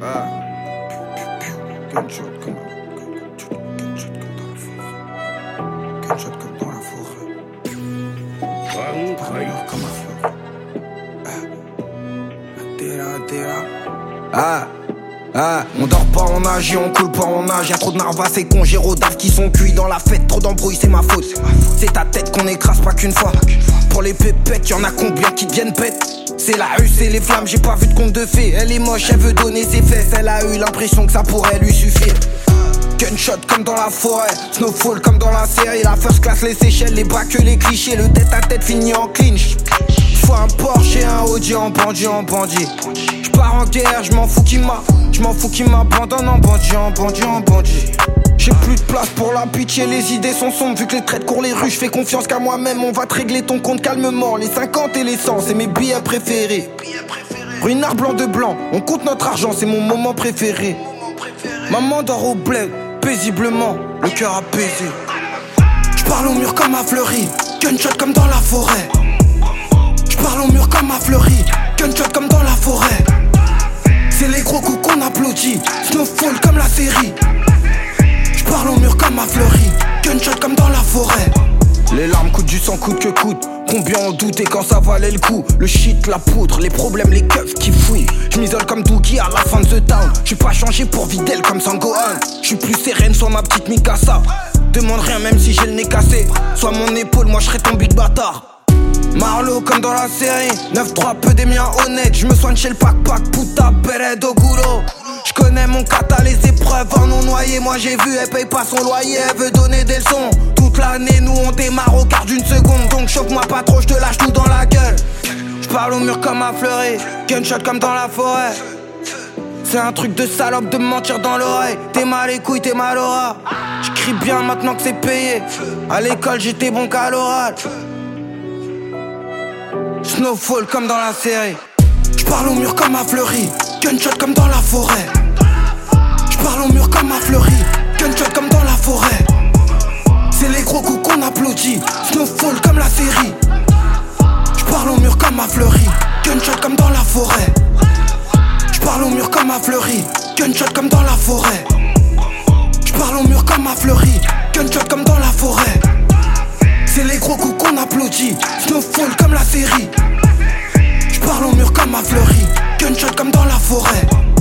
Ah. Gunshot comme dans la forêt. Gunshot comme dans la forêt. Parleur comme un fleur. On dort pas, on agit, on coule pas, on nage. Y'a trop de narvas et congéros d'arves qui sont cuits dans la fête. Trop d'embrouilles, c'est ma faute. C'est ta tête qu'on écrase pas qu'une fois. Pour les pépettes, y'en a combien qui deviennent bêtes? C'est la rue, c'est les flammes, j'ai pas vu de conte de fées. Elle est moche, elle veut donner ses fesses. Elle a eu l'impression que ça pourrait lui suffire. Gunshot comme dans la forêt, snowfall comme dans la série. La first class, les Seychelles, les bras que les clichés. Le tête à tête finit en clinch. Faut un Porsche et un Audi en bandit, en bandit. J'pars en guerre, j'm'en fous qui m'abandonne en bandit, en bandit, en bandit. J'ai plus de place pour la pitié, les idées sont sombres. Vu que les traites courent les rues, j'fais confiance qu'à moi-même. On va te régler ton compte calmement. Les 50 et les 100, c'est mes billets préférés. Ruinard blanc de blanc, on compte notre argent, c'est mon moment préféré. Maman dort au bled, paisiblement, le cœur apaisé. J'parle au mur comme à Fleury, gunshot comme dans la forêt. J'parle au mur comme à Fleury, gunshot comme dans la forêt. C'est les gros coups qu'on applaudit, snowfall comme la série. J'parle au mur comme à Fleury, gunshot comme dans la forêt. Les larmes coûtent du sang, coûte que coûte. Combien on doutait quand ça valait le coup. Le shit, la poudre, les problèmes, les keufs qui fouillent. J'm'isole comme Doogie à la fin de The Town. J'suis pas changé pour Videl comme Sangohan. J'suis plus sereine sur ma petite Mikasa. Demande rien même si j'ai le nez cassé. Sois mon épaule, moi j'serai ton big bâtard. Marlo comme dans la série 9-3 peu des miens honnêtes. J'me soigne chez le pack-pack, puta pere do culo. J'connais mon kata, les épreuves en ont noyé. Moi j'ai vu, elle paye pas son loyer, elle veut donner des leçons. Toute l'année nous on démarre au quart d'une seconde. Donc choque-moi pas trop, j'te lâche tout dans la gueule. J'parle au mur comme à Fleury, gunshot comme dans la forêt. C'est un truc de salope de me mentir dans l'oreille. T'es mal les couilles, t'es mal au rat. J'crie bien maintenant que c'est payé. À l'école j'étais bon qu'à l'oral. Snowfall comme dans la série. J'parle au mur comme à Fleury, gunshot comme dans la forêt. J'parle au mur comme à Fleury, gunshot comme dans la forêt. C'est les gros coups qu'on applaudit, snowfall comme la série. J'parle au mur comme à Fleury, gunshot comme dans la forêt. J'parle au mur comme à Fleury, gunshot comme dans la forêt. J'parle au mur comme à Fleury, gunshot comme dans la forêt. C'est les gros coups qu'on applaudit, snowfall comme la série. J'parle au mur comme à Fleury, gunshot comme dans la forêt.